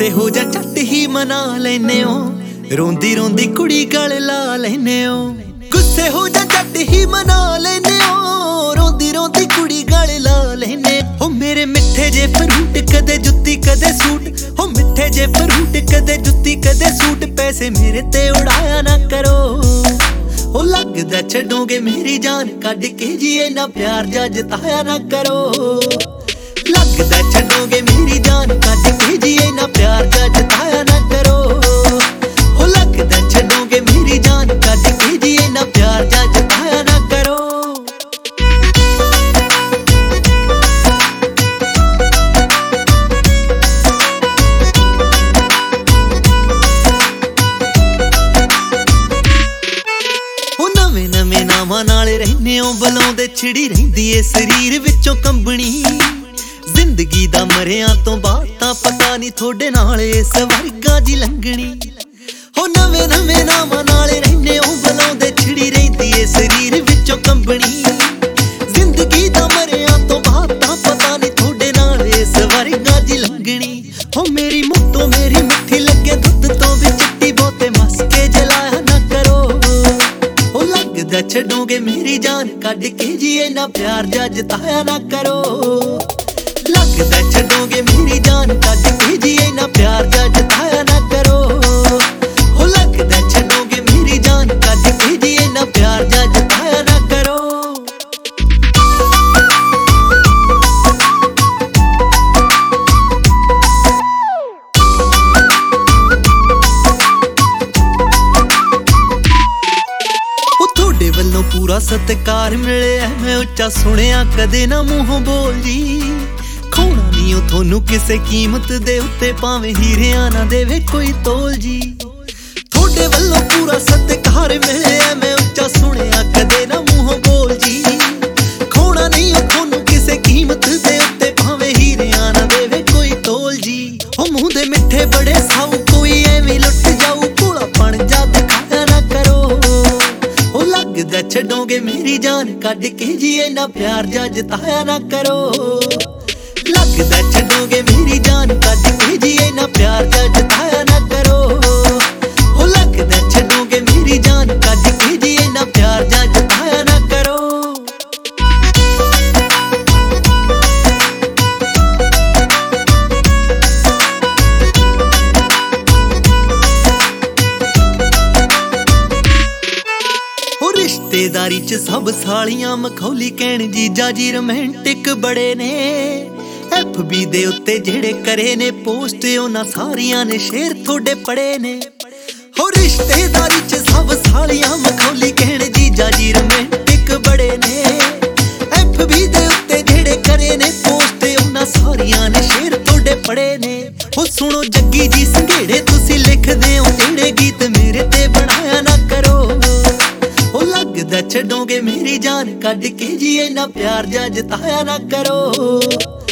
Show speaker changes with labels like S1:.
S1: गुस्से हो जा झट ही मना लेने हो, रोंदी रोंदी कुड़ी गल ला लेने हो। गुस्से हो जा झट ही मना लेने हो, रोंदी रोंदी कुड़ी गल ला लेने हो। मेरे मिठे जे फ्रूट कदे जुत्ती कदे सूट, हो मिठे जे फ्रूट कदे जुत्ती कदे सूट। पैसे मेरे ते उड़ाया ना करो, हो लगदा छड्डोगे मेरी जान कढ के जी इन्ना प्यार जा जताया ना करो। लगदा छड्डोगे मेरी जान कढ के जी इन्ना प्यार जा जताया ना करो। हो लगदा छड्डोगे मेरी जान कढ के जी इन्ना प्यार जा जताया ना करो। नवे नवे नावां नाल रहने हो, बुलाउंदे छिड़ी रहिंदी ए शरीर विचों कंबनी। जिंदगी दा मरिया तो बाद तां पता नहीं थोड़े नाल इस वर्गा जी लंघनी। हो नवे नवे नावां नाल रहने हो, बुलाउंदे छिड़ी रहिंदी ए शरीर विचों कंबनी। जिंदगी दा मरिया तो बाद तां पता नहीं थोड़े नाल इस वर्गा जी लंघनी। हो मेरी मुट्टो मेरी मिठी लगे दुध तो भी चिट्टी, बहुते मस्के जलाया ना करो। लगदा छड्डोगे मेरी जान कढ के जी इन्ना प्यार जा जताया ना करो। लगदा छड्डोगे मेरी जान कढ के जी इन्ना प्यार जा जताया ना करो। हो लगदा छड्डोगे मेरी जान कढ के जी इन्ना प्यार जा जताया ना करो। वल्लों पूरा सत्कार मिले, मैं उच्चा सुनिया कदे ना मूहों बोल जी। खोना नहीं हो थोनू किसे कीमत दे उत्ते, भावें हीरिया ना देवे कोई तोल जी। थोड़े वल्लों पूरा सत्कार मिले, मैं उच्चा सुनिया कदे ना मूहों बोल जी। खोना नहीं हो थोनू किसे कीमत दे उत्ते, भावें हीरिया ना देवे कोई तोल जी। हो मुंह दे मिठे बड़े साऊ, कोई एवें लुट जाऊ, भोलापन जा दिखाया ना करो। लगदा छड्डोगे मेरी जान कढ के जी इन्ना प्यार जा जताया ना करो। लगदा छड्डोगे मेरी जान कढ के जी इन्ना प्यार जा जताया ना करो। हो लगदा छड्डोगे मेरी जान कढ के जी इन्ना प्यार जा जताया ना करो। रिश्तेदारी च सब सालियां मखौली कहण जीजा जी रोमांटिक बड़े ने। FB दे उत्ते जेड़े करे ने पोस्ट, उन्हां सारियां ने शेर थोड़े पड़े ने। हो रिश्तेदारी च सब सालियां मखौली कहण जीजा जी रोमांटिक बड़े ने। FB दे उत्ते जेड़े करे ने पोस्ट, उन्हां सारियां ने शेर थोड़े पड़े ने। हो सुनो जग्गी जी संघेड़े, तुसी लिखदे हो जेड़े गीत मेरे ते बनाया ना करो। लगदा छड्डोगे मेरी जान कढ के जी इन्ना प्यार जा जताया ना करो।